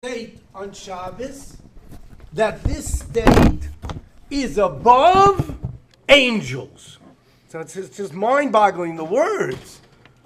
State on Shabbos that this state is above angels. So it's just mind-boggling, the words.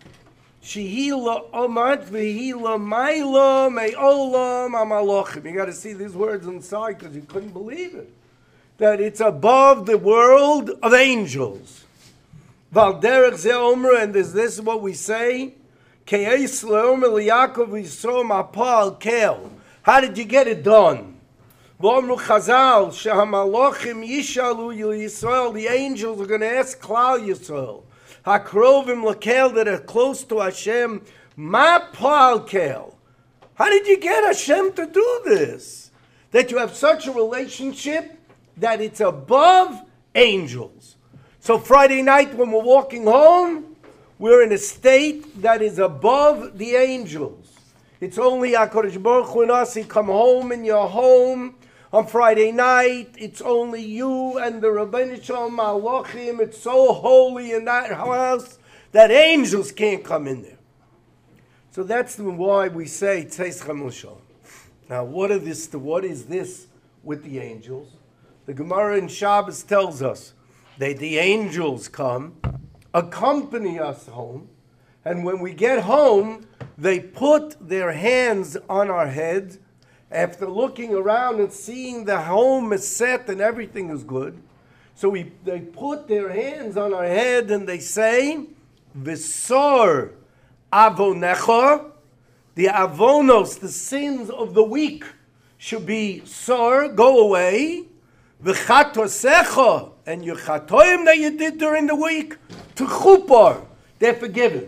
Shehila omat v'hila maila me'olam amalochim. You got to see these words inside because you couldn't believe it. That it's above the world of angels. Valderech ze omer, and this is what we say. Ke'es le'omer li'Yaakov Yisro mapal kel. How did you get it done? V'omru Chazal shehamalochim yishalu Yisrael. The angels are going to ask Klal Yisrael. Hakrovim lakel, that are close to Hashem. Mapal kel. How did you get Hashem to do this? That you have such a relationship that it's above angels. So Friday night when we're walking home, we're in a state that is above the angels. It's only HaKadosh Baruch Hu and us. You come home in your home on Friday night. It's only you and the Rabbeinu Shalom Malachim. It's so holy in that house that angels can't come in there. So that's why we say Tzeis Chamul Shalom. Now, what is this with the angels? The Gemara in Shabbos tells us that the angels come, accompany us home, and when we get home, they put their hands on our head after looking around and seeing the home is set and everything is good. So they put their hands on our head and they say, V'sor avonecha, the avonos, the sins of the week, should be sor, go away. V'chatosecha, and your chatoim that you did during the week, to chupar, they're forgiven.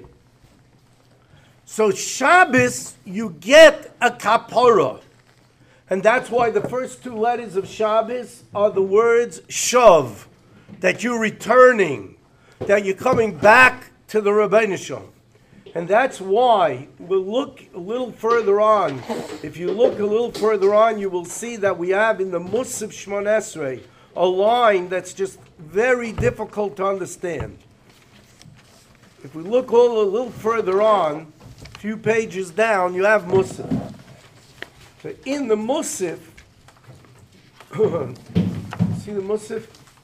So Shabbos, you get a kapara. And that's why the first two letters of Shabbos are the words shav, that you're returning, that you're coming back to the Rabbeinu Shalom. And that's why we'll look a little further on. If you look a little further on, you will see that we have in the Musaf Shmon Esrei a line that's just very difficult to understand. If we look a little further on, a few pages down, you have Musaf. So in the Musaf, see the Musaf?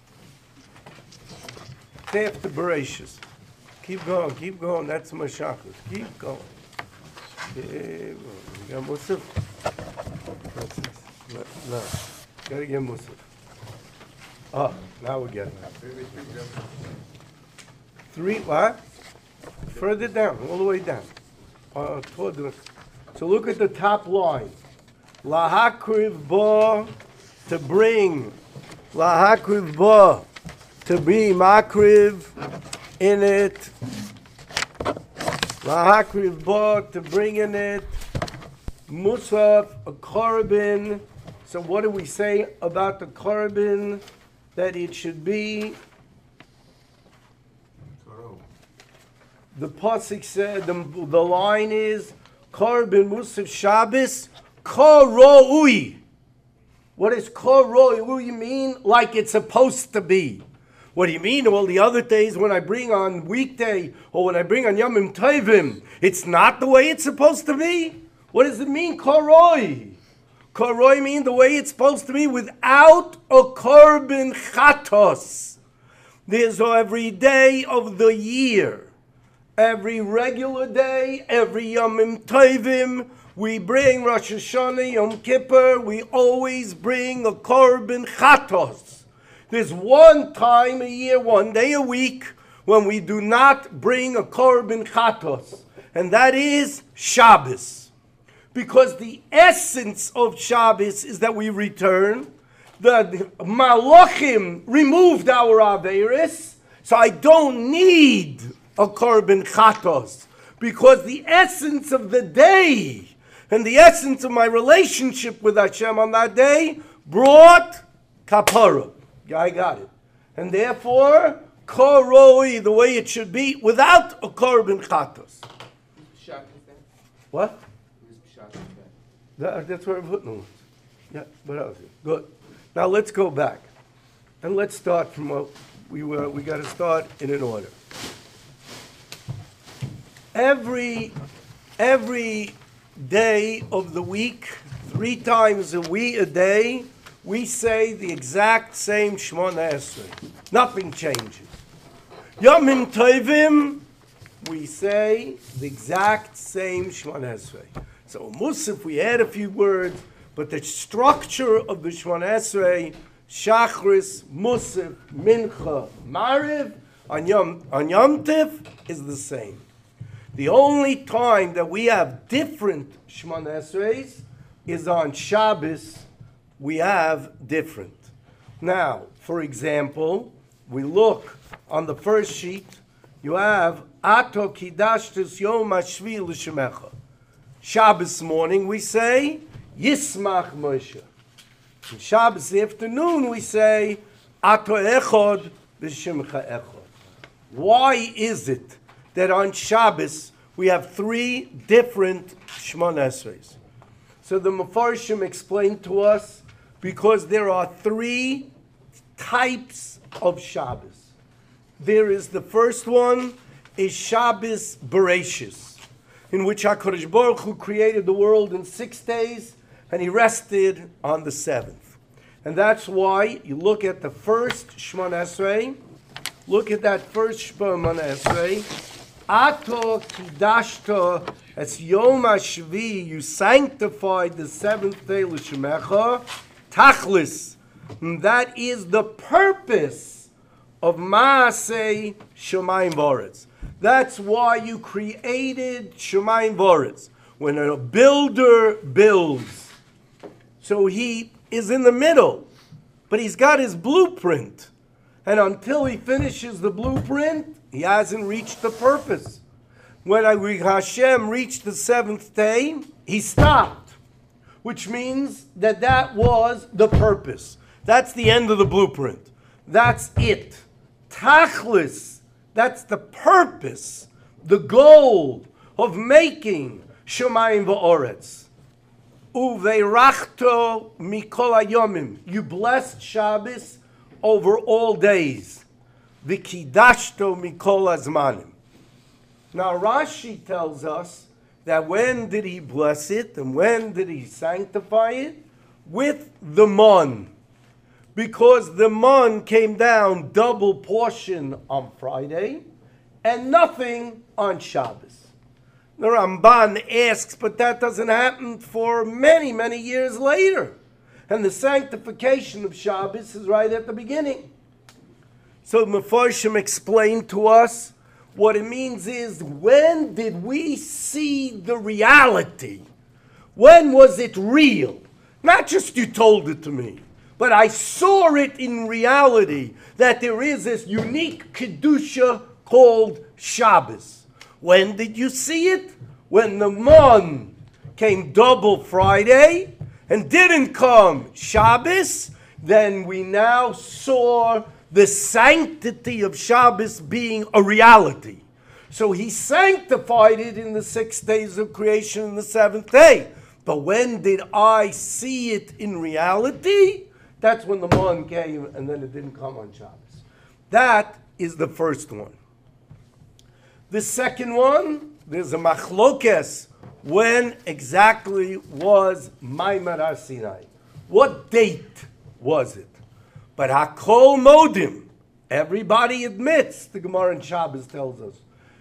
After Bereshis. Keep going, that's Mashachos. Keep going. You got Musaf? No. Gotta get Musaf. Oh, now we're getting it. Three, what? Further down, all the way down. So look at the top line. Lahakriv ba, to bring. Lahakriv ba, to be makriv in it. Lahakriv ba, to bring in it. Musaf, a korban. So what do we say about the korban? That it should be. The pasuk said, the line is, Korban Musaf Shabbos, Koroi. What does Koroi mean? Like it's supposed to be. What do you mean? Well, the other days when I bring on weekday, or when I bring on Yomim Tovim, it's not the way it's supposed to be? What does it mean, Koroi? Koroi means the way it's supposed to be without a Korban Chatos. There's every day of the year. Every regular day, every Yomim Tovim, we bring Rosh Hashanah, Yom Kippur, we always bring a Korban Chatos. There's one time a year, one day a week, when we do not bring a Korban Chatos, and that is Shabbos. Because the essence of Shabbos is that we return. The Malachim removed our Averis, so I don't need a korban chatos, because the essence of the day and the essence of my relationship with Hashem on that day brought kapara. I got it. And therefore, koroi, the way it should be, without a korban chatos. What? That's where I'm putting it. Yeah, what else? Good. Now let's go back. And let's start from what we got to start in an order. Every day of the week 3 times a day, we say the exact same Shemona Esrei. Nothing changes. Yomim Tovim, we say the exact same Shemona Esrei. So Musaf, we add a few words, but the structure of the Shemona Esrei, Shachris, Musaf, Mincha, Mariv, on Yom Tiv is the same. The only time that we have different Shemona Esreis is on Shabbos. We have different. Now, for example, we look on the first sheet. You have Ato Kidashtus Yom Hashvi L'Shemecha. Shabbos morning we say Yismach Moshe. On Shabbos afternoon we say Ato Echod B'Shimcha Echod. Why is it that on Shabbos we have 3 different Shemona Esreis? So the Mefarshim explained to us, because there are 3 types of Shabbos. There is the first one is Shabbos Bereshis, in which HaKadosh Baruch Hu created the world in 6 days and he rested on the 7th. And that's why you look at the first Shemona Esrei. Look at that first Shemona Esrei. Ato Kidashto as Yom HaShvi, you sanctified the 7th day L'Shemecha. Tachlis, that is the purpose of Maaseh Shemayim V'Aretz. That's why you created Shemayim V'Aretz. When a builder builds, so he is in the middle, but he's got his blueprint. And until he finishes the blueprint, he hasn't reached the purpose. When Hashem reached the 7th day, he stopped, which means that was the purpose. That's the end of the blueprint. That's it. Tachlis, that's the purpose, the goal of making Shemayim V'Aretz. Uveirachto mikol hayomim. You blessed Shabbos over all days. V'kidashto mikol hazmanim. Now Rashi tells us that when did he bless it and when did he sanctify it? With the mon. Because the mon came down double portion on Friday and nothing on Shabbos. The Ramban asks, but that doesn't happen for many, many years later. And the sanctification of Shabbos is right at the beginning. So Mefarshim explained to us what it means is, when did we see the reality? When was it real? Not just you told it to me, but I saw it in reality, that there is this unique Kedusha called Shabbos. When did you see it? When the mon came double Friday and didn't come Shabbos, then we now saw the sanctity of Shabbos being a reality. So he sanctified it in the 6 days of creation and the 7th day. But when did I see it in reality? That's when the mon came and then it didn't come on Shabbos. That is the first one. The second one, there's a machlokes. When exactly was Maimar Har Sinai? What date was it? But Hakol Modim, everybody admits, the Gemara in Shabbos tells us,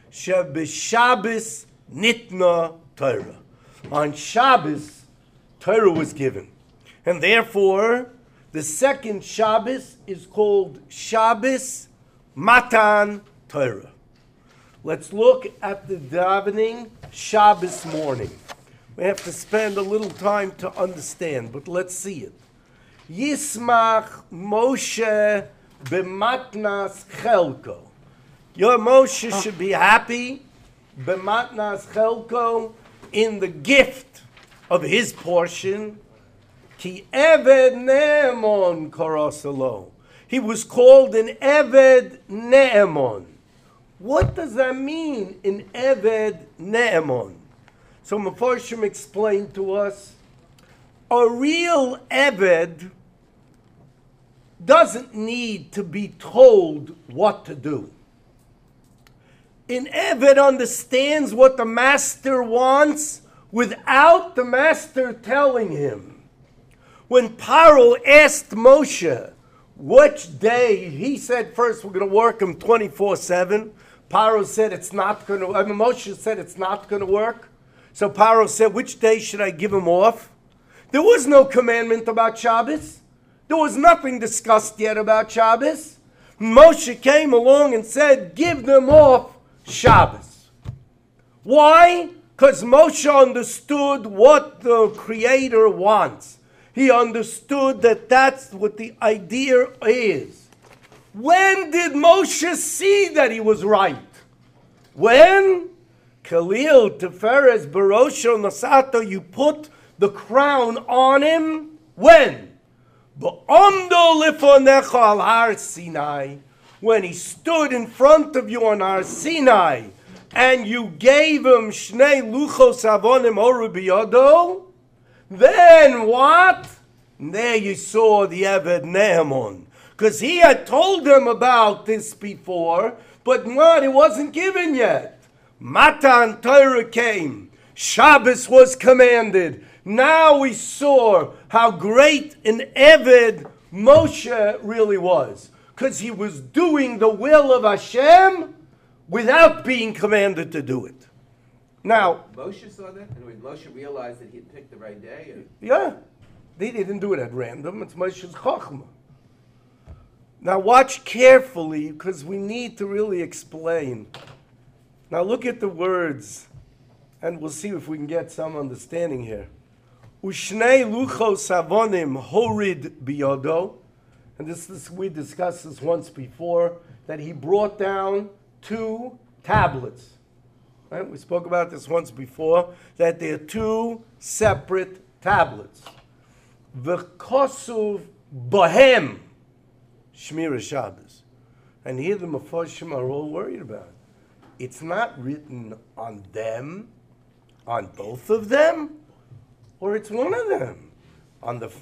Shabbos Nitna Torah. On Shabbos, Torah was given. And therefore, the second Shabbos is called Shabbos Matan Torah. Let's look at the davening Shabbos morning. We have to spend a little time to understand, but let's see it. Yismach Moshe b'matnas chelko. Your Moshe should be happy b'matnas chelko, in the gift of his portion. Ki Eved Ne'emon karasalo. He was called an Eved Ne'emon. What does that mean, in Eved Ne'emon? So Mefarshim explained to us, a real Eved doesn't need to be told what to do. An Eved understands what the master wants without the master telling him. When Paro asked Moshe which day, he said first we're going to work him 24/7. Paro said it's not going to, Moshe said it's not going to work. So Paro said, which day should I give him off? There was no commandment about Shabbos. There was nothing discussed yet about Shabbos. Moshe came along and said, give them off Shabbos. Why? Because Moshe understood what the Creator wants. He understood that that's what the idea is. When did Moshe see that he was right? When? Khalil, Teferes, Barosho, Nasato, you put the crown on him. When? Al Har Sinai, when he stood in front of you on Har Sinai, and you gave him Shnei Luchos Avonim Oru Biyado, then what? There you saw the Eved Nehemon. Because he had told them about this before, but what? It wasn't given yet. Matan Torah came. Shabbos was commanded. Now we saw how great an Eved Moshe really was. Because he was doing the will of Hashem without being commanded to do it. Now, Moshe saw that? And when Moshe realized that he had picked the right day? Yeah. They didn't do it at random. It's Moshe's Chochmah. Now watch carefully, because we need to really explain. Now look at the words, and we'll see if we can get some understanding here. Ushnei luchos avonim horid biyodo. And this we discussed this once before, that he brought down 2 tablets. Right? We spoke about this once before, that they're 2 separate tablets. V'kosuv bohem Shmira Shabbos. And here the Mefarshim are all worried about it. It's not written on them, on both of them, or it's one of them. On the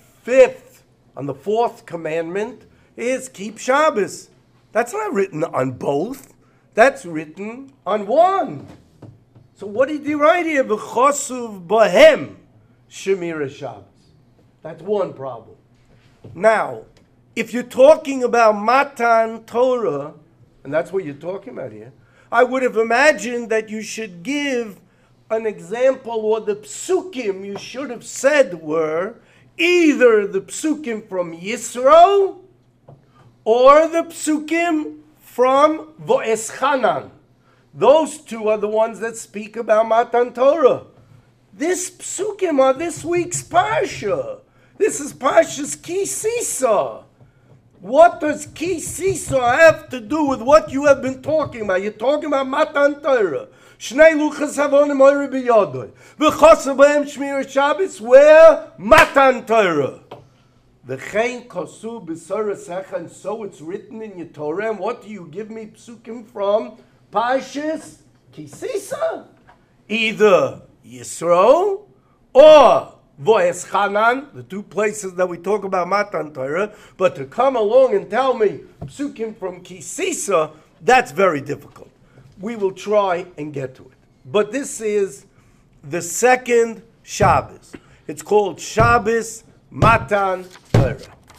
4th commandment is keep Shabbos. That's not written on both. That's written on one. So what did he write here? V'chosuv bohem Shemira Shabbos. That's one problem. Now, if you're talking about Matan Torah, and that's what you're talking about here, I would have imagined that you should give an example, or the psukim you should have said were either the psukim from Yisro or the psukim from Vo'eschanan. Those 2 are the ones that speak about Matan Torah. This psukim are this week's parsha. This is Parshas Ki Sisa. What does Ki Sisa have to do with what you have been talking about? You're talking about Matan Torah. Shnei luchas havonim oire biyodoi. V'chosav b'hem shmir Shabbos, where? Matan Torah. V'chein kosu b'sora secha, and so it's written in your Torah. And what do you give me psukim from? Parshas Ki Sisa. Either Yisro or Vo'eschanan, the 2 places that we talk about Matan Torah, but to come along and tell me psukim from Ki Sisa, that's very difficult. We will try and get to it. But this is the 2nd Shabbos. It's called Shabbos Matan Torah.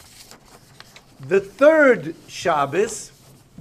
The 3rd Shabbos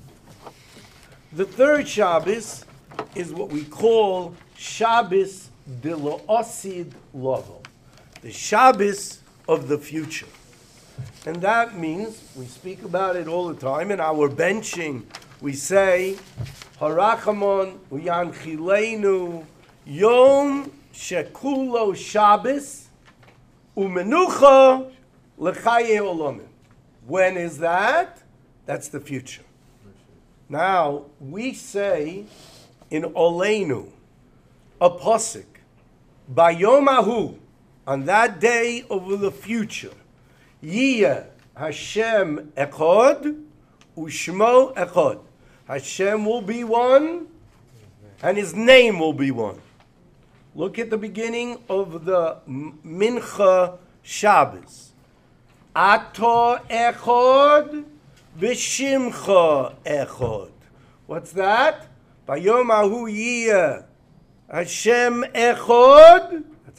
is what we call Shabbos de Lo'osid Lovo. The Shabbos of the future. And that means, we speak about it all the time, in our benching, we say, Harachamon u'yanchilenu yom shekulo Shabbos u'menucha l'chaye olamim. When is that? That's the future. Now, we say in Oleinu, a posik, Bayom Ahu, on that day of the future, Yiyeh Hashem Echad Ushmo Echad. Hashem will be one, and His name will be one. Look at the beginning of the Mincha Shabbos. Ato Echad V'Shimcha Echad. What's that? Bayom Ahu Yiyeh Hashem Echad.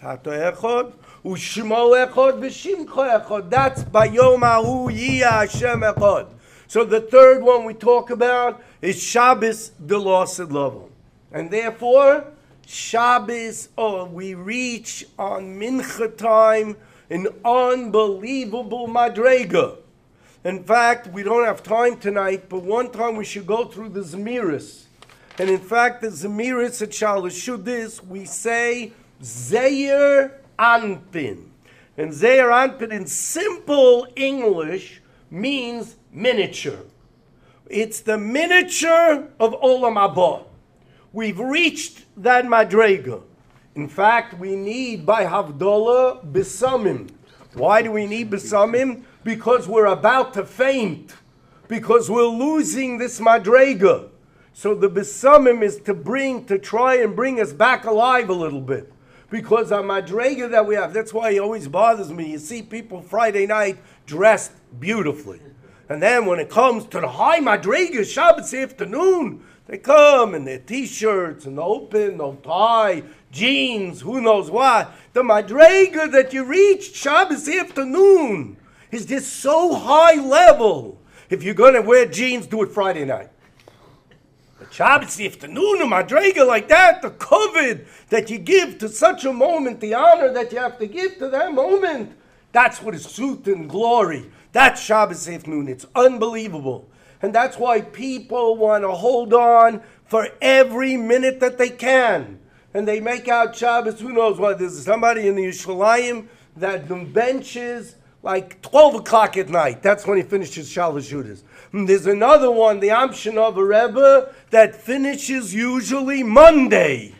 Tato echad, u'shmo echad, v'shimcha echad. That's bayom hahu yiyah Hashem echad. So the third one we talk about is Shabbos Delosid Lovon. And therefore, Shabbos, we reach on Mincha time an unbelievable madrega. In fact, we don't have time tonight, but one time we should go through the Zemiris. And in fact, the Zemiris at Shalashudis, we say Zeir Anpin. And Zeir Anpin in simple English means miniature. It's the miniature of Olam Haba. We've reached that madrega. In fact, we need by Havdalah Besamim. Why do we need Besamim? Because we're about to faint. Because we're losing this madrega. So the Besamim is to try and bring us back alive a little bit. Because our madrega that we have, that's why it always bothers me. You see people Friday night dressed beautifully. And then when it comes to the high madrega, Shabbos afternoon, they come in their t-shirts and open, no tie, jeans, who knows what. The madrega that you reach Shabbos afternoon is just so high level. If you're going to wear jeans, do it Friday night. But Shabbos afternoon, a madrega like that, the covet that you give to such a moment, the honor that you have to give to that moment, that's what is suit and glory. That's Shabbos afternoon. It's unbelievable. And that's why people want to hold on for every minute that they can. And they make out Shabbos, who knows what. There's somebody in the Yerushalayim that benches like 12 o'clock at night. That's when he finishes Shalosh Judas. There's another one, the Amshinov Rebbe, that finishes usually Monday.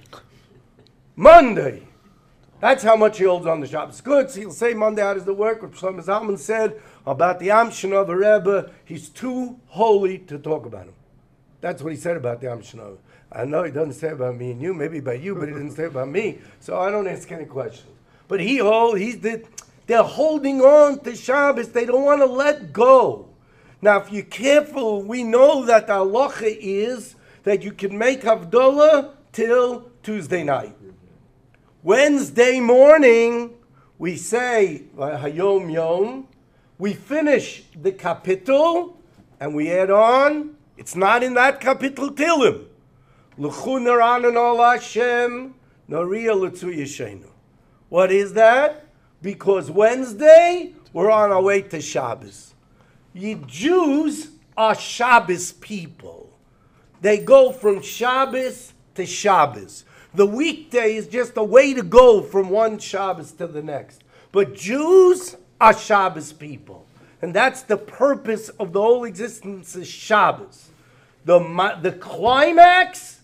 Monday. That's how much he holds on the Shabbos. Good, so he'll say Monday, how does it work? What Shlomo Zalman said about the Amshinov Rebbe, he's too holy to talk about him. That's what he said about the Amshinov. I know he doesn't say about me and you, maybe about you, but he didn't say about me, so I don't ask any questions. But they're holding on to Shabbos. They don't want to let go. Now, if you're careful, we know that the halacha is that you can make Havdalah till Tuesday night. Wednesday morning, we say Hayom Yom. We finish the kapitel, and we add on. It's not in that kapitel Tilim. L'chu naranan ol Hashem, nariya l'tzu yeshenu. What is that? Because Wednesday, we're on our way to Shabbos. You Jews are Shabbos people. They go from Shabbos to Shabbos. The weekday is just a way to go from one Shabbos to the next. But Jews are Shabbos people. And that's the purpose of the whole existence of Shabbos. The climax,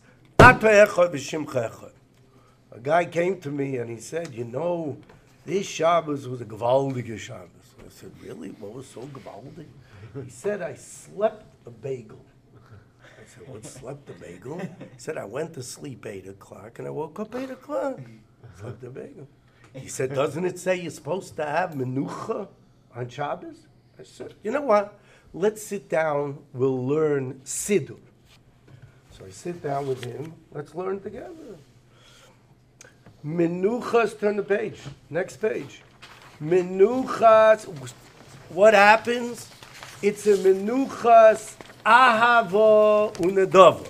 a guy came to me and he said, this Shabbos was a gewaldige Shabbos. I said, really? What was so gewaldig? He said, I slept a bagel. I said, what, slept a bagel? He said, I went to sleep 8 o'clock and I woke up 8 o'clock. Slept a bagel. He said, doesn't it say you're supposed to have menucha on Shabbos? I said, you know what? Let's sit down. We'll learn Siddur. So I sit down with him. Let's learn together. Menuchas, turn the page. Next page. Menuchas, what happens? It's a menuchas ahava unedava.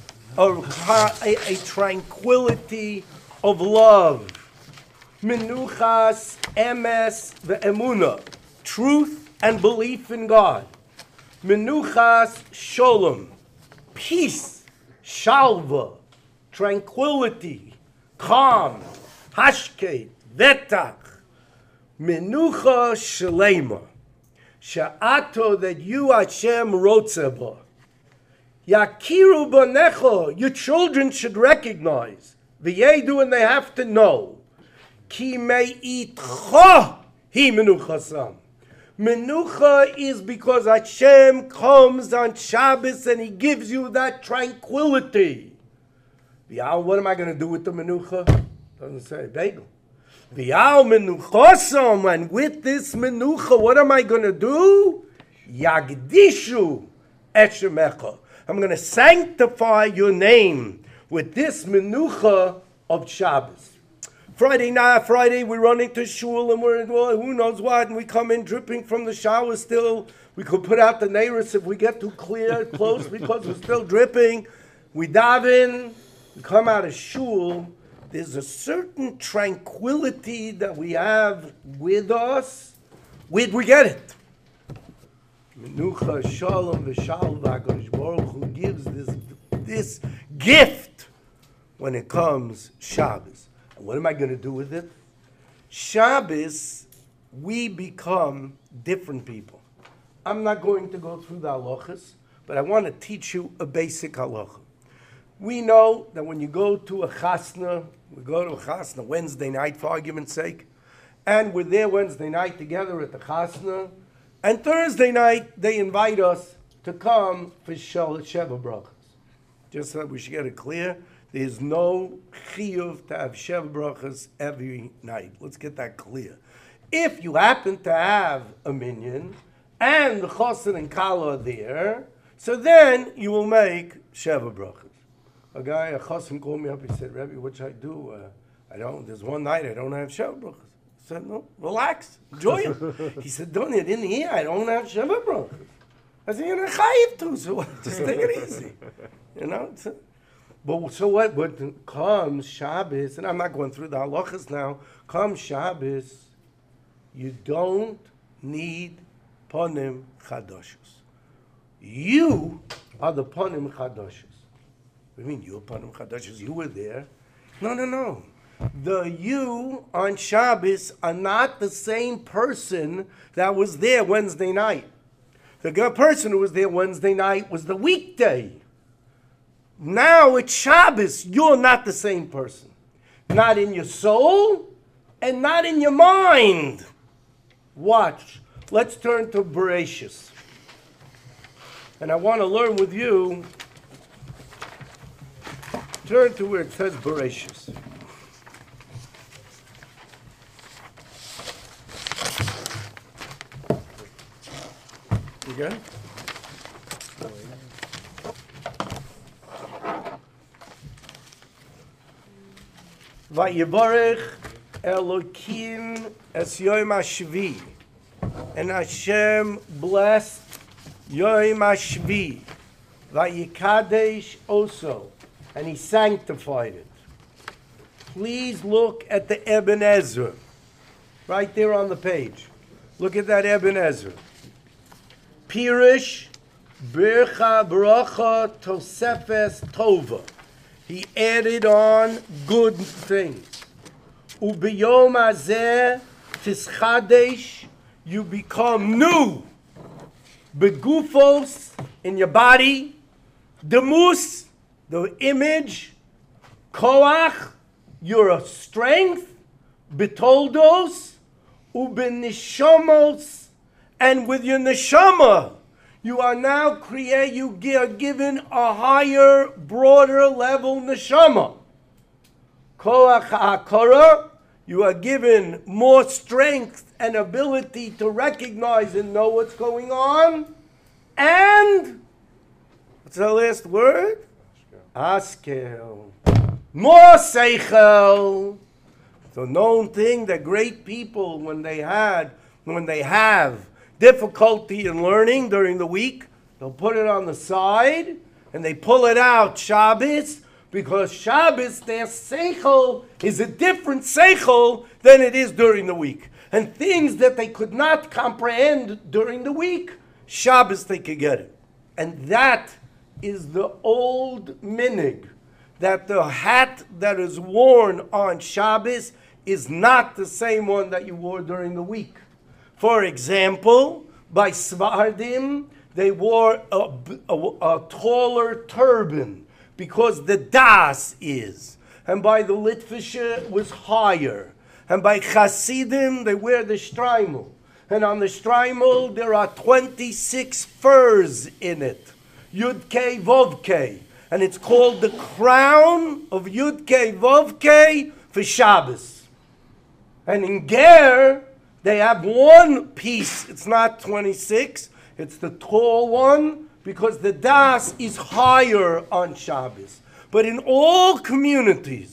A tranquility of love. Menuchas emes ve'emuna. Truth and belief in God. Menuchas sholom. Peace. Shalva. Tranquility. Calm. Hashkeit. Vetach. Menucha shalema. Sha'ato that you Hashem rotzeba. Yakiru banecho. Your children should recognize. V'yedu, and they have to know. Ki me'itcha hi menuchasam. Menucha is because Hashem comes on Shabbos and He gives you that tranquility. What am I going to do with the menucha? Doesn't say bagel. V'yal menuchasam, and with this menucha, what am I going to do? Yagdishu eshemecha. I'm going to sanctify your name with this menucha of Shabbos. Friday we run into shul and we're well, who knows what, and we come in dripping from the shower still. We could put out the neiros if we get too close because we're still dripping. We daven, we come out of shul. There's a certain tranquility that we have with us. Where'd we get it? Menucha, shalom, v'shalva, HaKadosh Baruch Hu gives this gift when it comes Shabbos. And what am I going to do with it? Shabbos, we become different people. I'm not going to go through the halachas, but I want to teach you a basic halacha. We know that when you go to a chasna, we go to a chasna Wednesday night for argument's sake, and we're there Wednesday night together at the chasna, and Thursday night they invite us to come for Sheva Brachas. Just so we should get it clear, there's no chiyuv to have Sheva Brachas every night. Let's get that clear. If you happen to have a minyan, and the chosin and kala are there, so then you will make Sheva Brachas. A chosin called me up, he said, Rebbe, what should I do? There's one night I don't have Sheva Brachas. I said, no, relax, enjoy it. He said, don't you didn't hear, I don't have Sheva Brachas. I said, you're not chayiv to, so just take it easy. You know? But so what? But comes Shabbos, and I'm not going through the halachas now, comes Shabbos, you don't need Panim Chadoshos. You are the Panim Chadoshos. What do you mean you are Panim Chadoshos? You were there. No. The you on Shabbos are not the same person that was there Wednesday night. The person who was there Wednesday night was the weekday. Now it's Shabbos. You're not the same person. Not in your soul and not in your mind. Watch. Let's turn to Bereshis. And I want to learn with you. Turn to where it says Bereshis. You got it? Vayivarech Elokim es Yom HaShvi. And Hashem blessed Yom HaShvi. Vayikadesh also. And he sanctified it. Please look at the Eben Ezra. Right there on the page. Look at that Eben Ezra. Pirish Bircha Bracha Tosefes Tova. He added on good things. Ubiyom Hazeh Tischadesh. You become new. Begufos, in your body. Demus, the image. Koach, your strength. Betoldos. Ubenishomos, and with your neshama, you are now you are given a higher, broader level neshama. Koach ha'akara, you are given more strength and ability to recognize and know what's going on. And, what's the last word? Askel. More seichel. The known thing that great people, when they have difficulty in learning during the week, they'll put it on the side and they pull it out Shabbos, because Shabbos, their seichel is a different seichel than it is during the week. And things that they could not comprehend during the week, Shabbos they could get it. And that is the old minig, that the hat that is worn on Shabbos is not the same one that you wore during the week. For example, by Svardim, they wore a taller turban because the das is. And by the Litvische, it was higher. And by Hasidim, they wear the shtreimel. And on the shtreimel, there are 26 furs in it. Yud-Kei, Vov-Kei. And it's called the crown of Yud-Kei, Vov-Kei for Shabbos. And in Ger, they have one piece. It's not 26. It's the tall one, because the das is higher on Shabbos. But in all communities,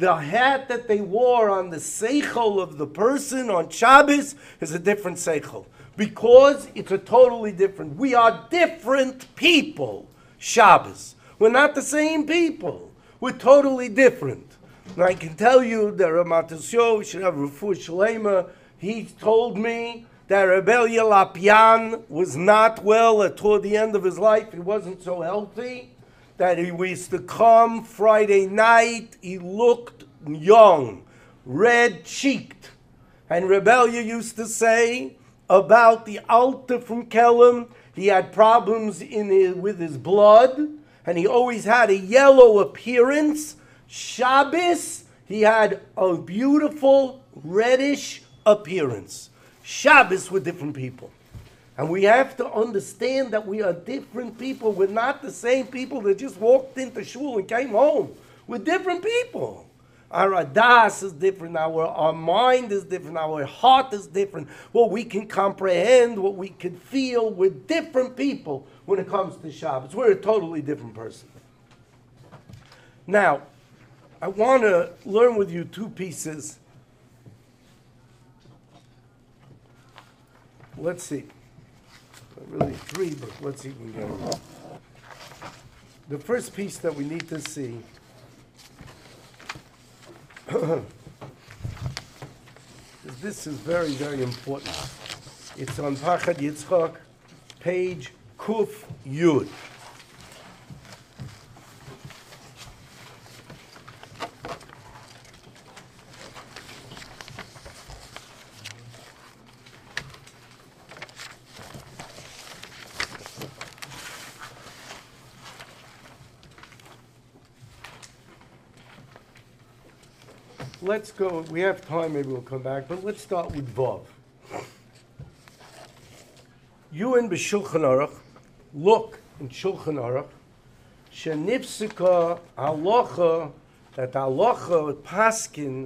The hat that they wore on the seichel of the person on Shabbos is a different seichel. Because it's a totally different. We are different people, Shabbos. We're not the same people. We're totally different. And I can tell you that Ramatasyo should have Refuah Shalema. He told me that Rebellia Lapian was not well toward the end of his life. He wasn't so healthy. That he used to come Friday night. He looked young, red-cheeked. And Rebellia used to say about the altar from Kelm, he had problems with his blood, and he always had a yellow appearance. Shabbos, he had a beautiful reddish appearance. Shabbos were different people. And we have to understand that we are different people. We're not the same people that just walked into shul and came home. We're different people. Our adas is different, our mind is different, our heart is different. What we can comprehend, what we can feel, we're different people when it comes to Shabbos. We're a totally different person. Now, I want to learn with you two pieces. Let's see. Really three, but let's see if we can get it. The first piece that we need to see this is very, very important. It's on Parchad Yitzchak, page Kuf Yud. Let's go, we have time, maybe we'll come back, but let's start with Vav. You in B'Shulchan Aruch, look in Shulchan Aruch, Shenifsika halacha, that halacha paskins,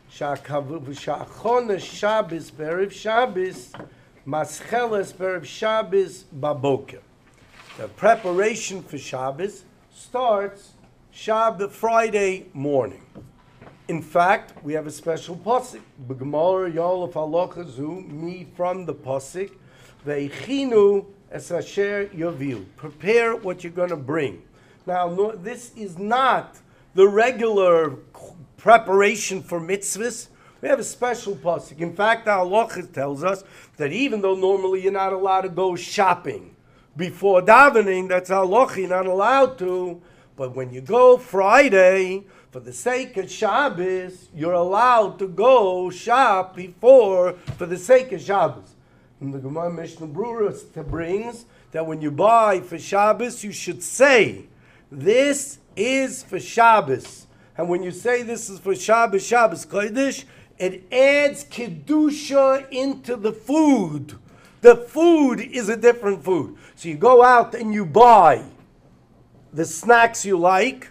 Sha'achona Shabbos, Berev Shabbos, Mascheles Berev Shabbos, Baboker. The preparation for Shabbos starts Friday morning. In fact, we have a special pasuk. B'Gemara Yolaf Halacha Zu, me from the pasuk, Veichinu es asher yoviu. Prepare what you're going to bring. Now, no, this is not the regular preparation for mitzvahs. We have a special pasuk. In fact, our halacha tells us that even though normally you're not allowed to go shopping before davening, that's halacha, you're not allowed to. But when you go Friday, for the sake of Shabbos, you're allowed to go shop before for the sake of Shabbos. And the Gemara Mishnah Berurah brings that when you buy for Shabbos, you should say, this is for Shabbos. And when you say this is for Shabbos, Shabbos Kodesh, it adds Kedusha into the food. The food is a different food. So you go out and you buy the snacks you like,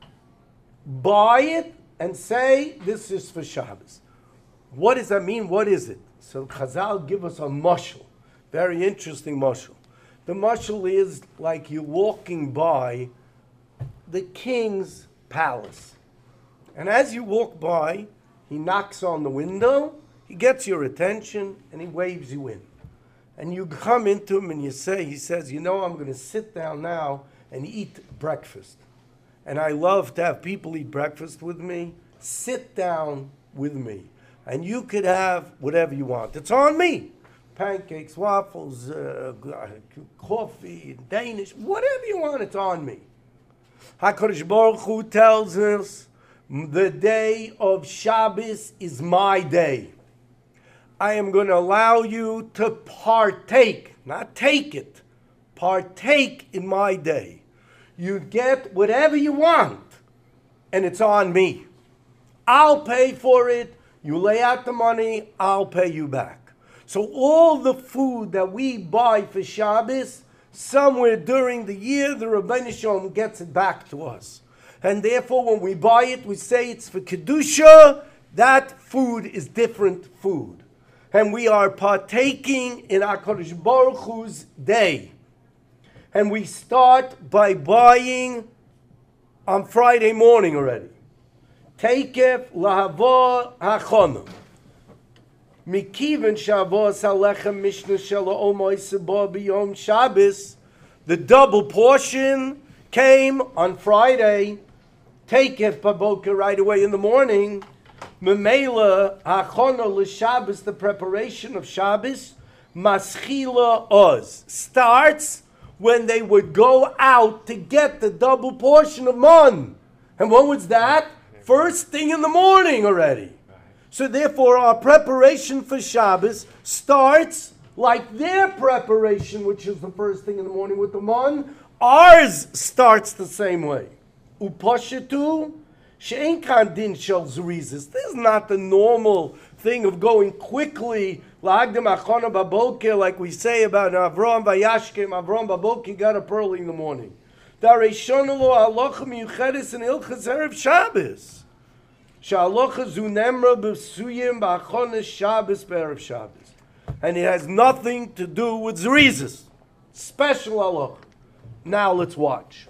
buy it and say, this is for Shabbos. What does that mean? What is it? So Chazal give us a mashal, very interesting mashal. The mashal is like you're walking by the king's palace. And as you walk by, he knocks on the window, he gets your attention, and he waves you in. And you come into him and you say, he says, you know, I'm going to sit down now and eat breakfast. And I love to have people eat breakfast with me. Sit down with me. And you could have whatever you want. It's on me. Pancakes, waffles, coffee, Danish, whatever you want, it's on me. HaKadosh Baruch Hu tells us, the day of Shabbos is my day. I am going to allow you to partake, not take it, partake in my day. You get whatever you want, and it's on me. I'll pay for it. You lay out the money, I'll pay you back. So all the food that we buy for Shabbos, somewhere during the year, the Rebbeinu Shalom gets it back to us. And therefore, when we buy it, we say it's for Kedusha. That food is different food. And we are partaking in HaKadosh Baruch Hu's day. And we start by buying on Friday morning already. Teikef lahavo hachonah. Mikiven shavos halechem mishnah shelo omois sebo b'yom Shabbos. The double portion came on Friday. Teikef baboker right away in the morning. Memela hachonah l'Shabbos, the preparation of Shabbos. Maschila oz starts when they would go out to get the double portion of man. And when was that? First thing in the morning already. So therefore our preparation for Shabbos starts like their preparation, which is the first thing in the morning with the man. Ours starts the same way. Upashetu she'en kan din shel zrizis. This is not the normal thing of going quickly, lagdim achona baboker, like we say about Avram vayashkem. Avram baboker got up early in the morning. Dareshonu lo halacha miyuchedes in ilchas erev Shabbos. Sha'alocha zunemra b'suyim b'achona Shabbos b'erev Shabbos. And it has nothing to do with zrizis. Special halacha. Now let's watch.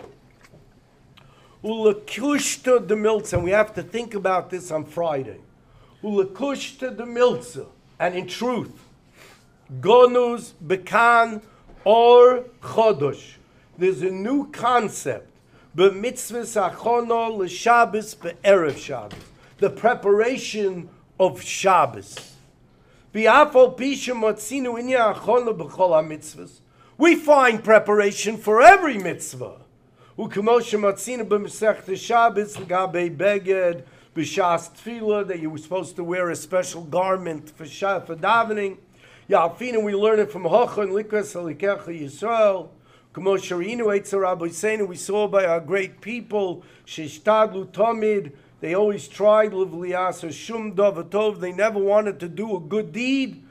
Ulakushta de miltza, and we have to think about this on Friday. Ulakushta de miltza, and in truth, gonus bekan or chodosh. There's a new concept. B'mitzvahs achona l'Shabbos be'erev Shabbos. The preparation of Shabbos. B'afol pisha motzinu inya achona b'chol ha-mitzvahs. We find preparation for every mitzvah. U'kemoshe motzinu b'mesechta Shabbos l'gabei beged b'shas tefillah, that you were supposed to wear a special garment for davening. Ya'alfinu, we learn it from Hocha and Likras Halikecha Yisrael. We saw by our great people, Shishtadlu Tomid, they always tried, Shum Dovatov, they never wanted to do a good deed,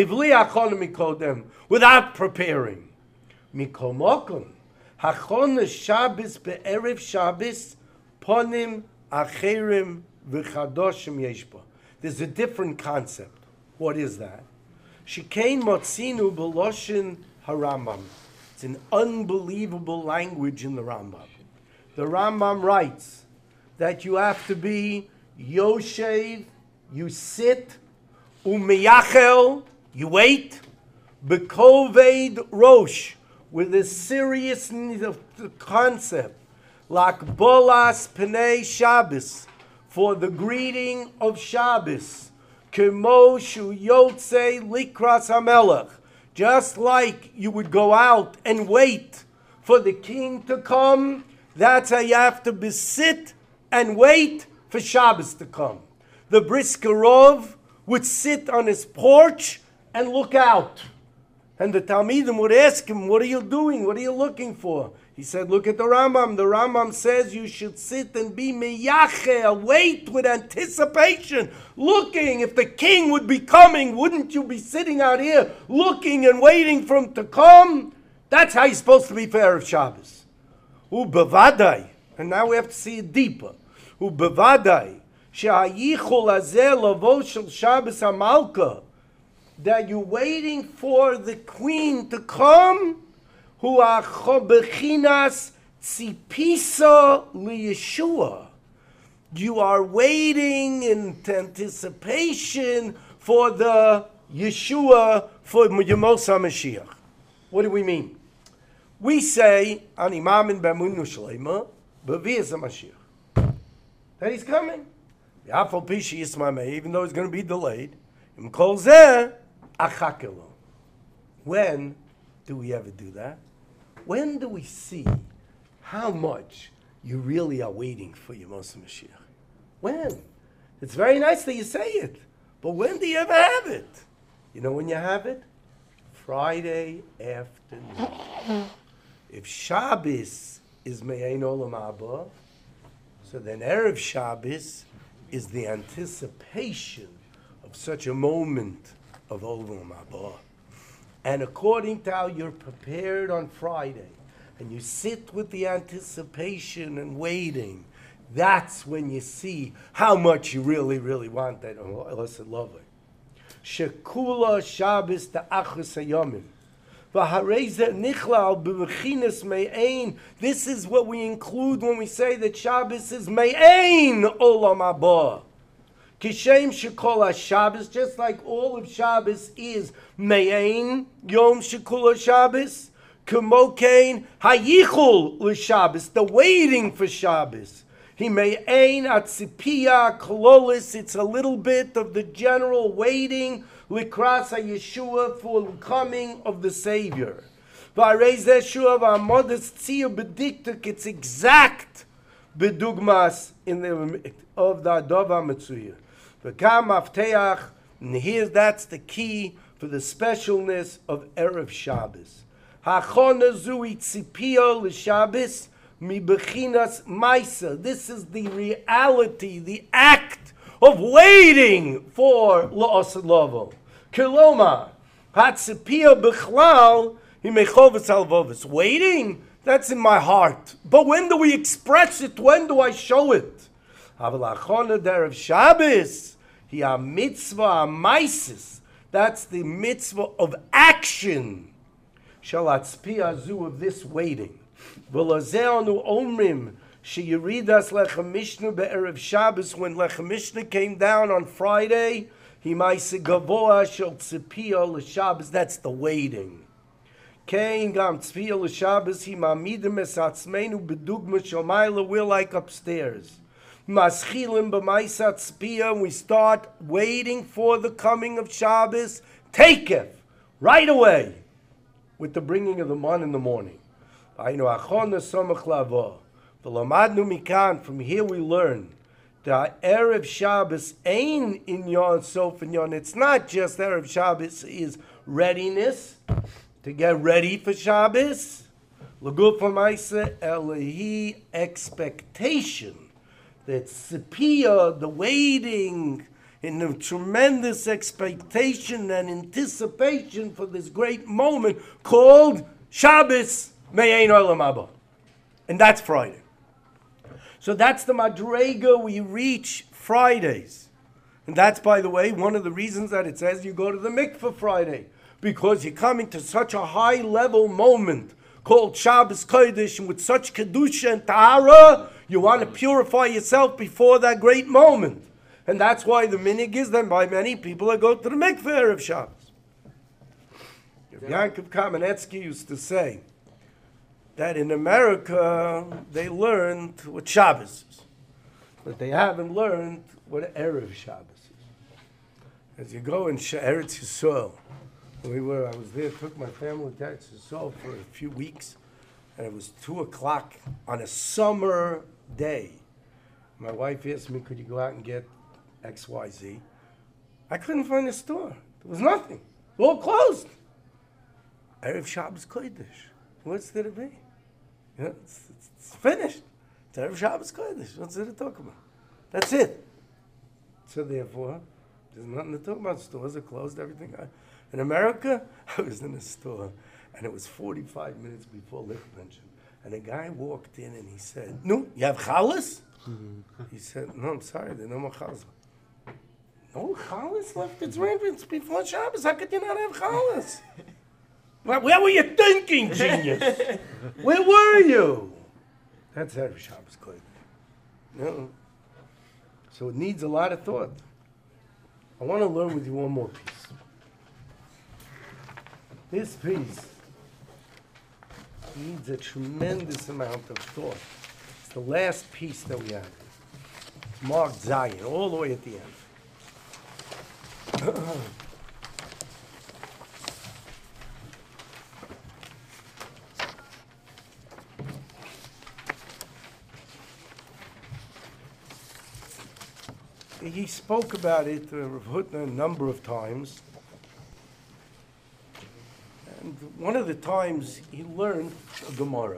without preparing. Mikomokum, Hachon Shabbos be'erev Shabbos, Ponim Acherim v'chadoshim yeshba. There's a different concept. What is that? Shikein motzinu b'loshin harambam. It's an unbelievable language in the Rambam. The Rambam writes that you have to be yoshev, you sit, umeyachel, you wait, bekoved rosh, with a seriousness of the concept, like bolas pnei Shabbos, for the greeting of Shabbos, kemo shu yotze likras hamelech. Just like you would go out and wait for the king to come, that's how you have to sit and wait for Shabbos to come. The Briskerov would sit on his porch and look out. And the Talmidim would ask him, what are you doing? What are you looking for? He said, look at the Rambam. The Rambam says you should sit and be meyachel, wait with anticipation, looking. If the king would be coming, wouldn't you be sitting out here looking and waiting for him to come? That's how you're supposed to be for Erev Shabbos. Ubevadai, and now we have to see it deeper. Ubevadai, she'hayichol hazeh lavo shel Shabbos hamalka, that you're waiting for the queen to come. Hu achobechinas tzipisa liyeshua. You are waiting in anticipation for the Yeshua, for Yemos HaMashiach. What do we mean? We say, Ani Mamin b'Emunah Shleima, b'Vias HaMashiach, that he's coming. Yafal Pishi Yismameh, even though it's going to be delayed. Im Kol Zeh Achakelo. When do we ever do that? When do we see how much you really are waiting for your Yemos HaMashiach? When? It's very nice that you say it, but when do you ever have it? You know when you have it? Friday afternoon. If Shabbos is Me'ein Olam Haba, so then Erev Shabbos is the anticipation of such a moment of Olam Haba. And according to how you're prepared on Friday, and you sit with the anticipation and waiting, that's when you see how much you really, really want that. Oh, listen, lovely. Shekula Shabbos ta'achus hayomim. This is what we include when we say that Shabbos is me'ein olam haba. Kishem shekol HaShabbos, just like all of Shabbos is me'ein yom shekol HaShabbos, Kemokein hayichul l'Shabbos, the waiting for Shabbos. He me'ein atzipia kololis, it's a little bit of the general waiting likras Yeshua for the coming of the Savior. V'arei zeh shuv ha'amodas tziyah b'diktuk, it's exact b'dugmas in the of the Adov HaMetzuyah. V'kam mafteach, and here that's the key for the specialness of Erev Shabbos. Hachona zui tzipio l'Shabbos mi bechinas maisa. This is the reality, the act of waiting for la'asad lavo. Kiloma hatzipio b'chlal himechovis halvovis. Waiting, that's in my heart. But when do we express it? When do I show it? Aval hachona d'Erev Shabbos hi a mitzvah maisis. That's the mitzvah of action. Shalatzpia zu of this waiting. V'lazeonu omrim sheyiridas lechem mishnah be'erev Shabbos. When lechem mishnah came down on Friday, he ma'ase gavoa shel tzipia l'Shabbos. That's the waiting. Kein gam tzipia l'Shabbos hi ma'amidim es atzmeinu bedugma shel mayla. We're like upstairs. Maschilim b'maisa tzipia. We start waiting for the coming of Shabbos. Taketh right away with the bringing of the man in the morning. From here we learn that Erev Shabbos ain't in yon sof in yon. It's not just Erev Shabbos is readiness to get ready for Shabbos. L'guf ha'maisa elahi, expectation. That sipia, the waiting, in the tremendous expectation and anticipation for this great moment called Shabbos Me'ein Olam Haba. And that's Friday. So that's the Madrega we reach Fridays. And that's, by the way, one of the reasons that it says you go to the mikveh Friday. Because you're coming to such a high-level moment called Shabbos Kodesh, and with such Kedusha and Tahara, you want to purify yourself before that great moment. And that's why the minig is then by many people that go to the mikveh of Shabbos. Yankov Kamenetsky used to say that in America they learned what Shabbos is, but they haven't learned what Erev Shabbos is. As you go in Eretz Yisrael, I was there, took my family to Eretz Yisrael for a few weeks, and it was 2:00 on a summer day. My wife asked me, could you go out and get XYZ? I couldn't find a store. There was nothing. All closed. Erev Shabbos Kodesh. What's there to be? You know, it's finished. It's Erev Shabbos Kodesh. What's there to talk about? That's it. So therefore, there's nothing to talk about. Stores are closed, everything. In America, I was in a store, and it was 45 minutes before Lichtenstein. And a guy walked in and he said, "No, you have challah?" He said, "No, I'm sorry, there's no more challah." No challah left? It's right before Shabbos. How could you not have challah? Where were you thinking, genius? Where were you? That's Erev Shabbos Kodesh. No. So it needs a lot of thought. I want to learn with you one more piece. This piece needs a tremendous amount of thought. It's the last piece that we have. It's marked Zion, all the way at the end. He spoke about it, Rav Hutner, a number of times. And one of the times he learned a Gemara.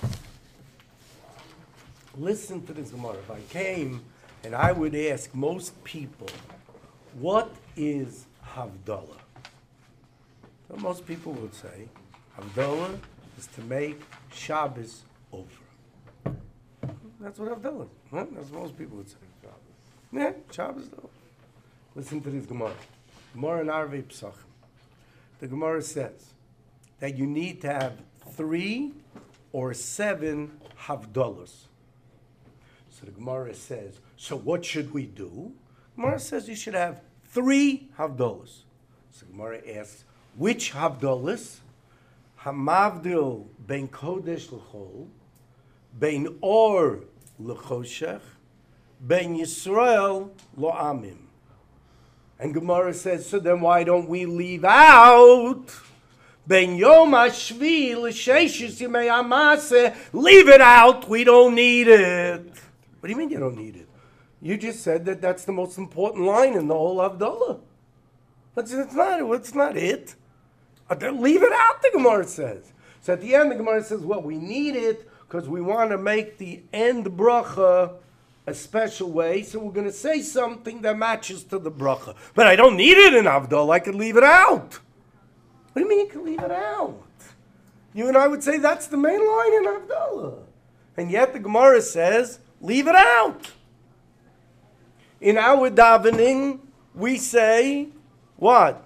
Listen to this Gemara. If I came and I would ask most people, what is Havdalah? So most people would say, Havdalah is to make Shabbos over. That's what Havdalah is. Huh? That's what most people would say. Yeah, Shabbos over. Listen to this Gemara. Gemara in Arvei Pesachim. The Gemara says that you need to have 3 or 7 havdalas. So the Gemara says, so what should we do? Gemara says you should have 3 havdalas. So Gemara asks, which havdalas? Hamavdil ben kodesh l'chol, ben or l'choshech, ben Yisrael lo'amim. And Gemara says, so then why don't we leave out ben yom hashvi l'sheshis yimei hamase? Leave it out. We don't need it. What do you mean you don't need it? You just said that that's the most important line in the whole Havdalah. It's not it. Leave it out, the Gemara says. So at the end, the Gemara says, well, we need it because we want to make the end bracha a special way, so we're going to say something that matches to the bracha. But I don't need it in Havdalah. I could leave it out. What do you mean you can leave it out? You and I would say that's the main line in Havdalah. And yet the Gemara says, leave it out. In our davening, we say, what?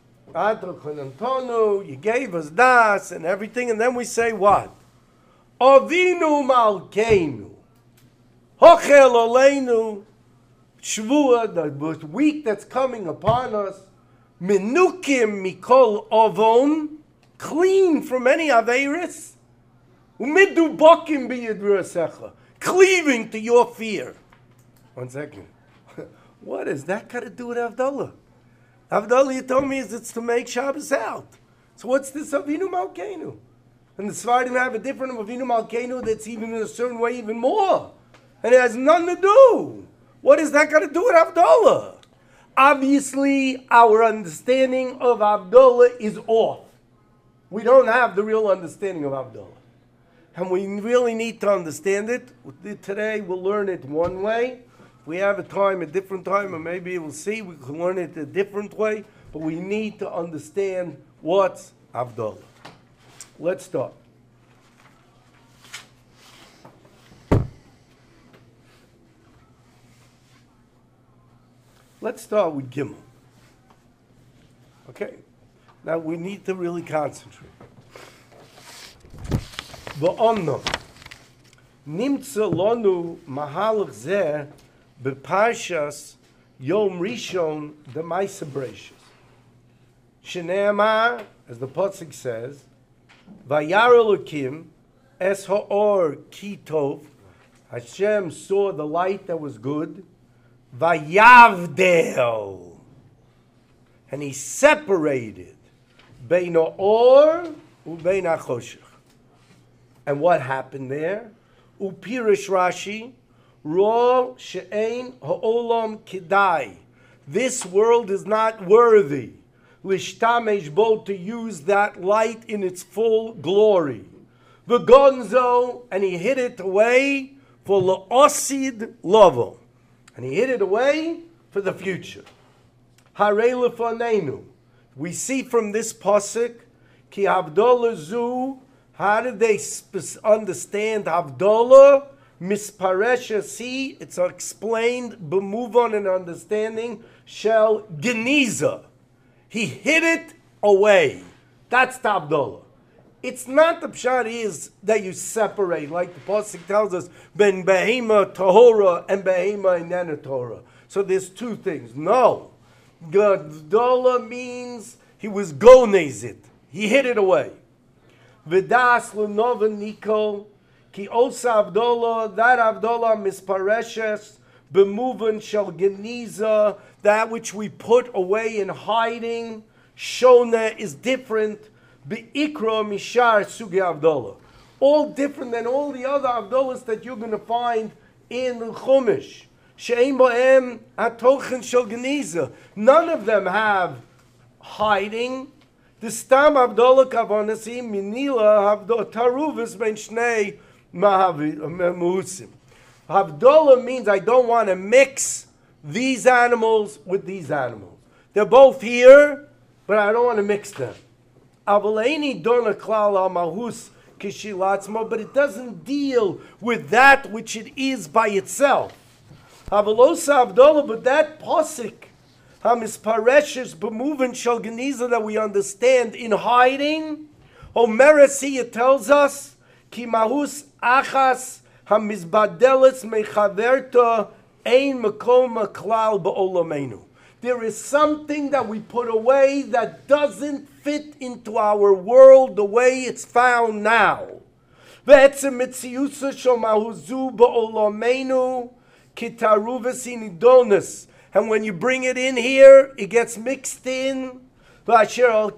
You gave us das and everything, and then we say what? Avinu Malkeinu, Hochel Oleinu, Shvua, the week that's coming upon us, Menukim Mikol Ovon, clean from any Averis, Umidubokim Biyadruasecha, cleaving to your fear. 1 second. What has that got to do with Havdalah? Havdalah, you told me, is it's to make Shabbos out. So what's this Avinu Malkeinu? And the Sfardim have a different Avinu Malkeinu that's even in a certain way even more. And it has nothing to do. What has that got to do with Havdalah? Obviously, our understanding of Havdalah is off. We don't have the real understanding of Havdalah. And we really need to understand it. Today, we'll learn it one way. We have a time, a different time, and maybe we'll see, we can learn it a different way, but we need to understand what's Havdalah. Let's start. Let's start with Gimel. Okay? Now we need to really concentrate. V'onno, nimtza lonu mahalach zeh B'parshas Yom Rishon the Ma'aseh Bereishis. Shneimar, as the pasuk says, Vayar Elokim es ha'or ki tov. Hashem saw the light that was good. Vayavdel, and he separated bein ha'or ubein ha'choshech. And what happened there? Upirish Rashi. Ro she'ein ha'olam kedai. This world is not worthy. Lishtamesh bo, to use that light in its full glory. V'gonzo, and he hid it away for la'osid lovo. And he hid it away for the future. Harei lefanenu. We see from this pasuk, ki Havdalah zu, how did they understand Havdalah? Misparesha, see, it's explained, b'muvon and understanding, shel geniza. He hid it away. That's the Havdalah. It's not the pshat is that you separate, like the pasuk tells us, ben behema tahora and behema inena Torah. So there's 2 things. No. Havdalah means he was gonezit. He hid it away. V'das l'nova nikol, Ki osa Havdalah, that Havdalah mispareshes, b'muvan shel geniza, that which we put away in hiding, shona is different, be'ikra mishar sugi Havdalah. All different than all the other Havdalahs that you're going to find in the Chumash. She'ein bo'em hatochen shel geniza. None of them have hiding. The stam Havdalah kavanasi minila Havdalah taruvis ben shnei Havdalah means I don't want to mix these animals with these animals. They're both here, but I don't want to mix them. But it doesn't deal with that which it is by itself. But that posik, that we understand in hiding, Omeresi, it tells us, Ki mahus achas hamizbadeles mechaverta ein makom klal ba'olamenu. There is something that we put away that doesn't fit into our world the way it's found now. Ve'etzem mitziusa shel mahuzu ba'olamenu kitaruvasi nidonis. And when you bring it in here, it gets mixed in. So what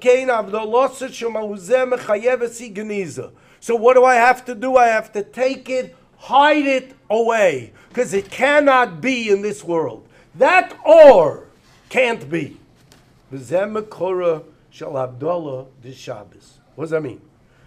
do I have to do? I have to take it, hide it away, because it cannot be in this world. That or can't be. What does that mean?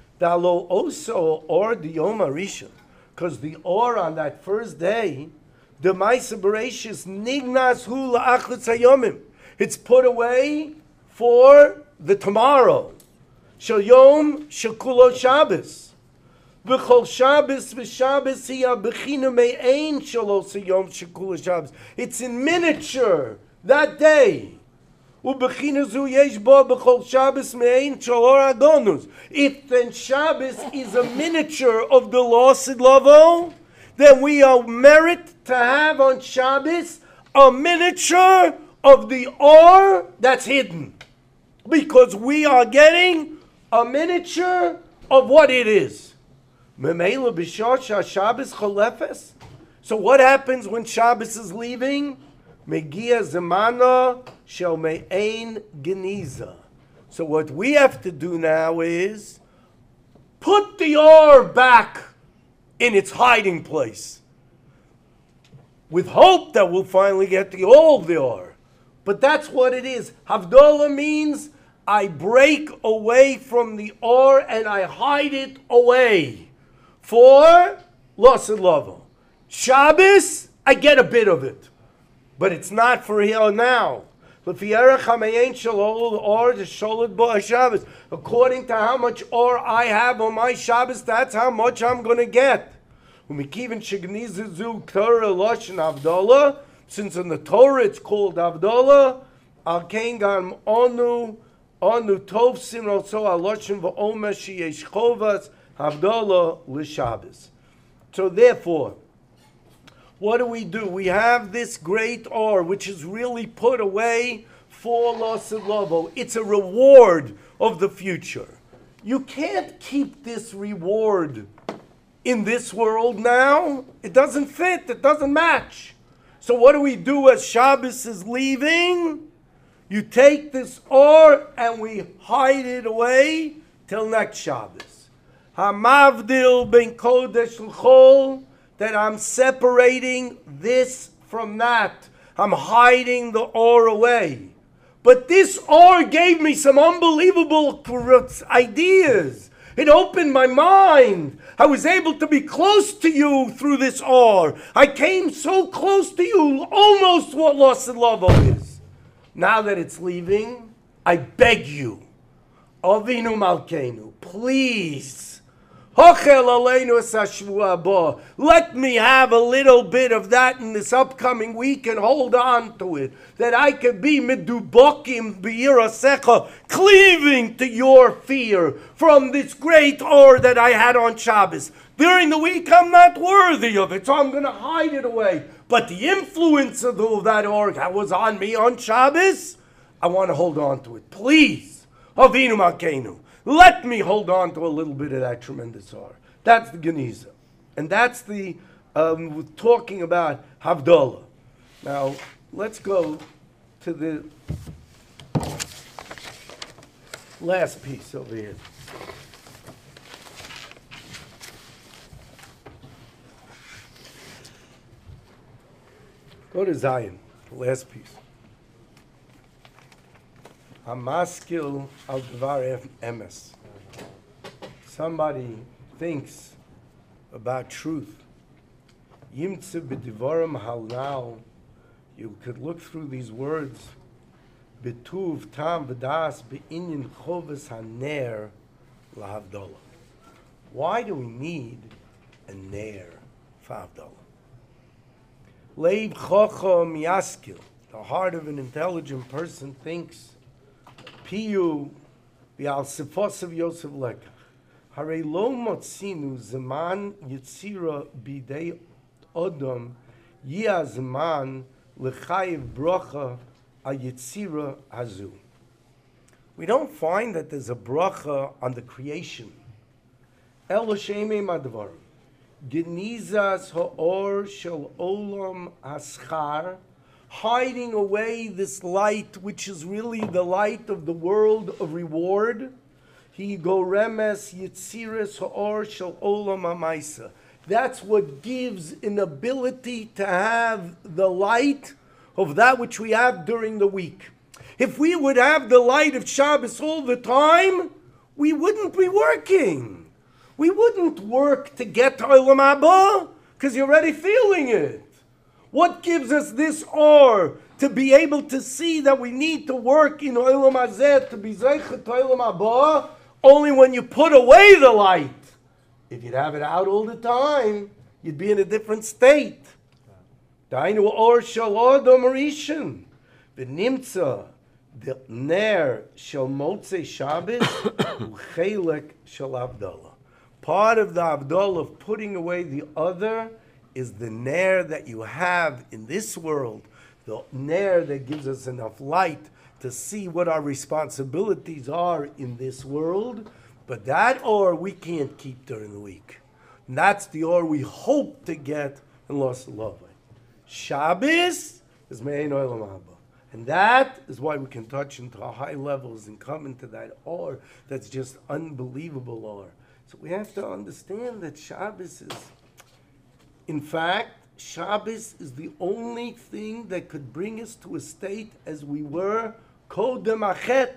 Because the or on that first day, the Ma'aseh Bereishis nignas hu la'achutz hayomim. It's put away for the tomorrow. Shel yom shekulo Shabbos. V'chol Shabbos v'Shabbos hiya b'china me'ein shalos yom shekulo Shabbos. It's in miniature that day. U'b'china zu yesh bo b'chol Shabbos me'ein shalor agonus. If then Shabbos is a miniature of the law Sidlavo, then we are merit to have on Shabbos a miniature of the or that's hidden. Because we are getting a miniature of what it is. So what happens when Shabbos is leaving? Megia zemana shel me'ein geniza. So what we have to do now is put the or back in its hiding place, with hope that we'll finally get the old or. But that's what it is. Havdalah means I break away from the or and I hide it away for Lasid Lavo. Shabbos, I get a bit of it, but it's not for here now. According to how much or I have on my Shabbos, that's how much I'm going to get. Since in the Torah it's called Avdallah, so therefore, what do? We have this great or, which is really put away for Lasid Lavo. It's a reward of the future. You can't keep this reward in this world now. It doesn't fit. It doesn't match. So what do as Shabbos is leaving? You take this or and we hide it away till next Shabbos. Hamavdil ben kodesh l'chol, that I'm separating this from that. I'm hiding the or away. But this or gave me some unbelievable ideas. It opened my mind. I was able to be close to you through this or. I came so close to you, almost what Lasid Lavo is. Now that it's leaving, I beg you, Avinu Malkeinu, please, let me have a little bit of that in this upcoming week and hold on to it. That I could be medubokim b'yirasecha, cleaving to your fear from this great or that I had on Shabbos. During the week, I'm not worthy of it, so I'm going to hide it away. But the influence of that or that was on me on Shabbos, I want to hold on to it. Please, Avinu Malkeinu, let me hold on to a little bit of that tremendous or. That's the Geniza. And that's the, we're talking about Havdalah. Now, let's go to the last piece over here. Go to Zion, the last piece. Hamaskil al dvar emes. Somebody thinks about truth. Yimtze b'divarim halnal. You could look through these words. Betuv tam v'das be'inyin choves haner lahavdalah. Why do we need a ner for Havdalah? Leiv chochom yaskil. The heart of an intelligent person thinks. Piyu v'al sifosav Yosef lekach. Harei lo motzinu zeman yitzira bidei odom yia zeman lechayiv bracha a yitzira hazu. We don't find that there's a bracha on the creation. El shemei madvarim. Genizas ha'or shel olam haschar, hiding away this light, which is really the light of the world of reward. He go remes yitziras ha'or shel olam ha'maisa. That's what gives an ability to have the light of that which we have during the week. If we would have the light of Shabbos all the time, we wouldn't be working. We wouldn't work to get to Olam Haba because you're already feeling it. What gives us this or to be able to see that we need to work in Olam Hazeh to be Zeichet to Olam Haba? Only when you put away the light. If you'd have it out all the time, you'd be in a different state. Dainu or shel Adam Rishon v'nimtza the ner shel Motzei Shabbos u'chelek shel Havdalah. Part of the Havdalah of putting away the other is the ner that you have in this world, the ner that gives us enough light to see what our responsibilities are in this world. But that or we can't keep during the week. And that's the or we hope to get in Los Love. Shabbos is Me'ein Olam Haba. And that is why we can touch into high levels and come into that or that's just unbelievable or. So we have to understand that Shabbos is, in fact, Shabbos is the only thing that could bring us to a state as we were Kodem Achet.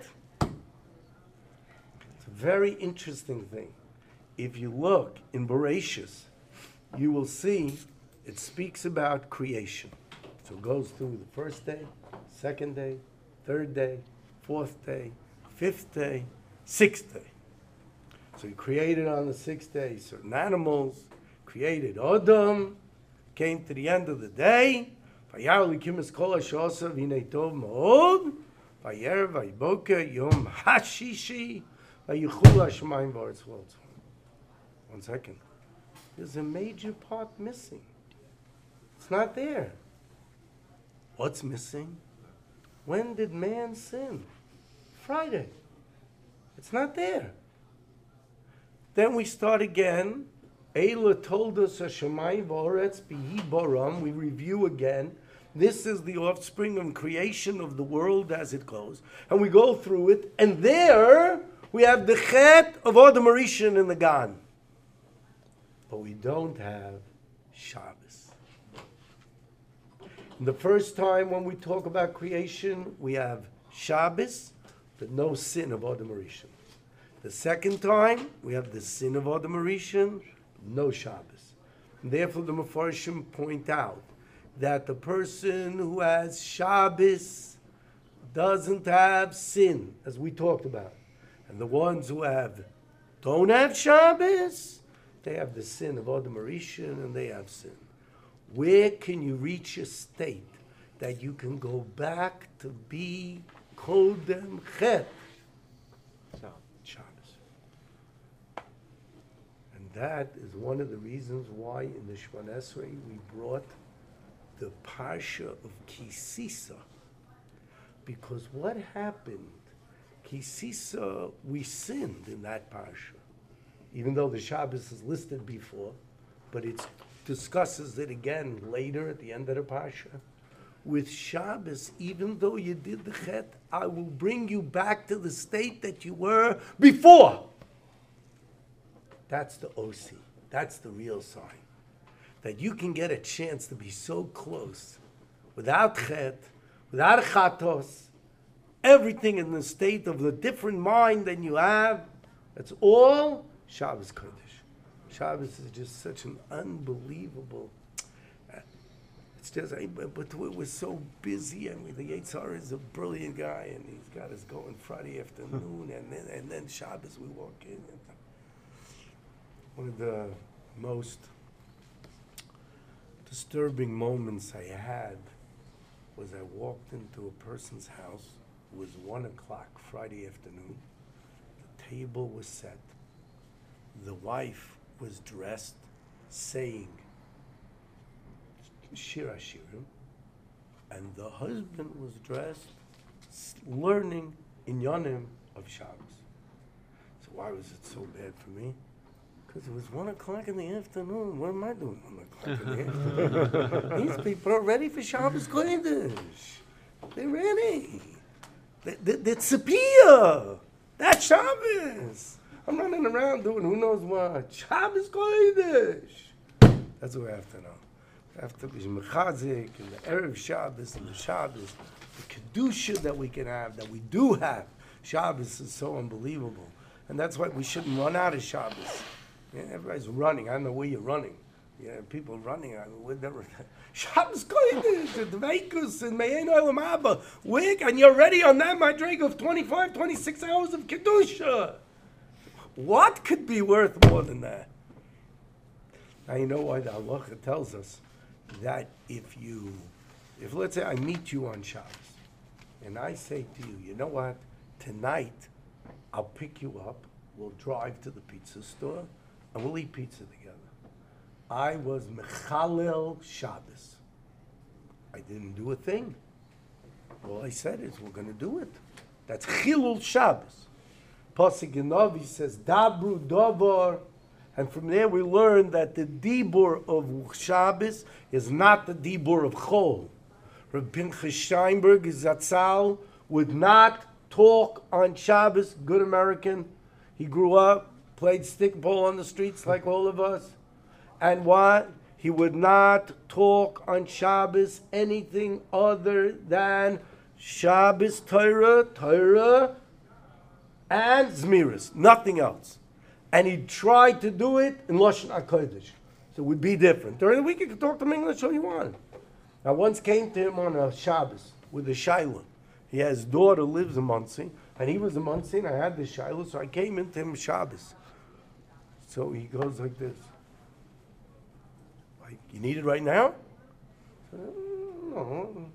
It's a very interesting thing. If you look in Bereshis, you will see it speaks about creation. So it goes through the first day, second day, third day, fourth day, fifth day, sixth day. So he created on the sixth day certain animals, created Adam, came to the end of the day, Vayar Elikim es kol ha'shosa v'hinei tov ma'od, Vayer vayboker yom hashishi, Vayichulu hashemayim v'aretz. One second. There's a major part missing. It's not there. What's missing? When did man sin? Friday. It's not there. Then we start again. Eila told us Hashemayim v'aretz bihi baram. We review again. This is the offspring and creation of the world as it goes. And we go through it. And there we have the chet of Adam Rishon in the Gan. But we don't have Shabbos. And the first time when we talk about creation, we have Shabbos, but no sin of Adam Rishon. The second time, we have the sin of Adam Rishon, no Shabbos. And therefore, the Mefarshim point out that the person who has Shabbos doesn't have sin, as we talked about. And the ones who don't have Shabbos, they have the sin of Adam Rishon, and they have sin. Where can you reach a state that you can go back to be Kodem Chet? Shabbos. And that is one of the reasons why in the Shemona Esrei we brought the Parsha of Kisisa. Because what happened? Kisisa, we sinned in that Parsha. Even though the Shabbos is listed before, but it discusses it again later at the end of the Parsha. With Shabbos, even though you did the Chet, I will bring you back to the state that you were before. That's the OC. That's the real sign. That you can get a chance to be so close, without Chet, without Chatos, everything in the state of the different mind than you have. That's all Shabbos Kodesh. Shabbos is just such an unbelievable. It's just, but we're so busy, and the Yitzhar is a brilliant guy, and he's got us going Friday afternoon, and then Shabbos we walk in. And one of the most disturbing moments I had was I walked into a person's house. It was 1 o'clock Friday afternoon. The table was set. the wife was dressed saying Shir HaShirim, and the husband was dressed learning Inyanim of Shabbos. So why was it so bad for me? Because it was 1 o'clock in the afternoon. What am I doing 1 o'clock in the afternoon? These people are ready for Shabbos Kodesh. They're ready. They're tzipiyah. That's Shabbos. I'm running around doing who knows what. Shabbos Kodesh. That's what we have to know. We have to be mechazik and the Erev Shabbos and the Shabbos, the Kedusha that we can have, that we do have. Shabbos is so unbelievable. And that's why we shouldn't run out of Shabbos. Yeah, everybody's running. I don't know where you're running. Yeah, people running. We're never. Shabbos Kodesh, the Dveikus, and Me'ein Olam Haba. Wig, and you're ready on that Madrig of 25, 26 hours of Kedusha. What could be worth more than that? Now you know why the halacha tells us that if let's say I meet you on Shabbos, and I say to you, you know what, tonight I'll pick you up, we'll drive to the pizza store, and we'll eat pizza together. I was mechalel Shabbos. I didn't do a thing. All I said is, we're going to do it. That's Chilul Shabbos. Pasuk in Navi says, Dabru Davar. And from there we learn that the Dibur of Shabbos is not the Dibur of Chol. Reb Pinchas Steinberg, Zatzal, would not talk on Shabbos, good American. He grew up, played stickball on the streets like all of us. And what? He would not talk on Shabbos anything other than Shabbos Torah, and Zmiris, nothing else. And he tried to do it in Lashon HaKodesh. So it would be different. During the week, you could talk to him English all you want. I once came to him on a Shabbos with a Shaila. He has his daughter lives in Monsey, and he was in Monsey, and I had the Shaila, so I came into him Shabbos. So he goes like this. Like, you need it right now? I said, no.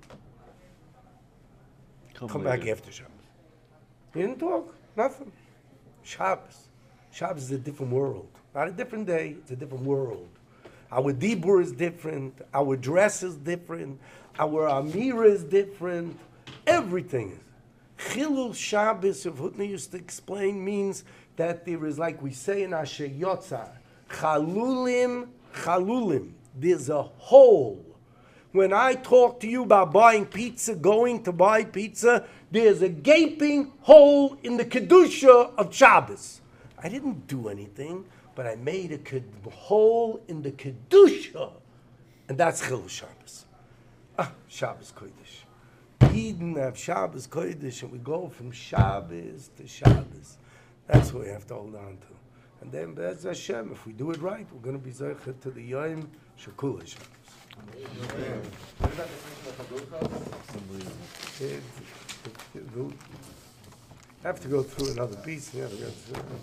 Come back after Shabbos. He didn't talk, nothing. Shabbos. Shabbos is a different world. Not a different day, it's a different world. Our dibur is different, our dress is different, our amira is different, everything is. Chilul Shabbos, if Hutner used to explain, means that there is, like we say in Asher Yotzar, chalulim. There's a hole. When I talk to you about buying pizza, going to buy pizza, there's a gaping hole in the Kedusha of Shabbos. I didn't do anything, but I made a hole in the Kedusha. And that's Chilul Shabbos. Shabbos Kodesh. Eden have Shabbos Kodesh, and we go from Shabbos to Shabbos. That's what we have to hold on to. And then, Be'ez Hashem, if we do it right, we're going to be Zeicher to the Yom Shekula Shabbos. What about the mention of I have to go through another piece. Yeah, we got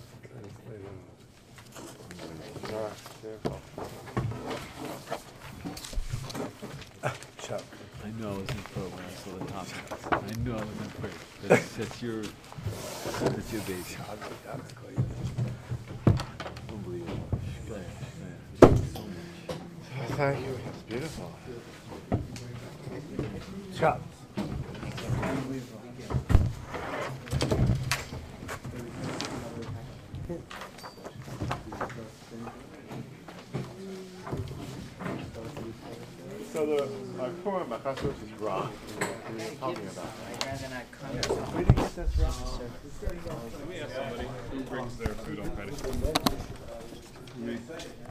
Shabbos. I know it was in the program, so the topic. I know it was in quick. That's your baby. Unbelievable. Man, so much. Thank you. It's beautiful. Shabbos. So the Purim Machashos is rock. We were talking about that. I'd rather not comment. Where did you get that rock? Can we ask somebody who brings their food on Friday?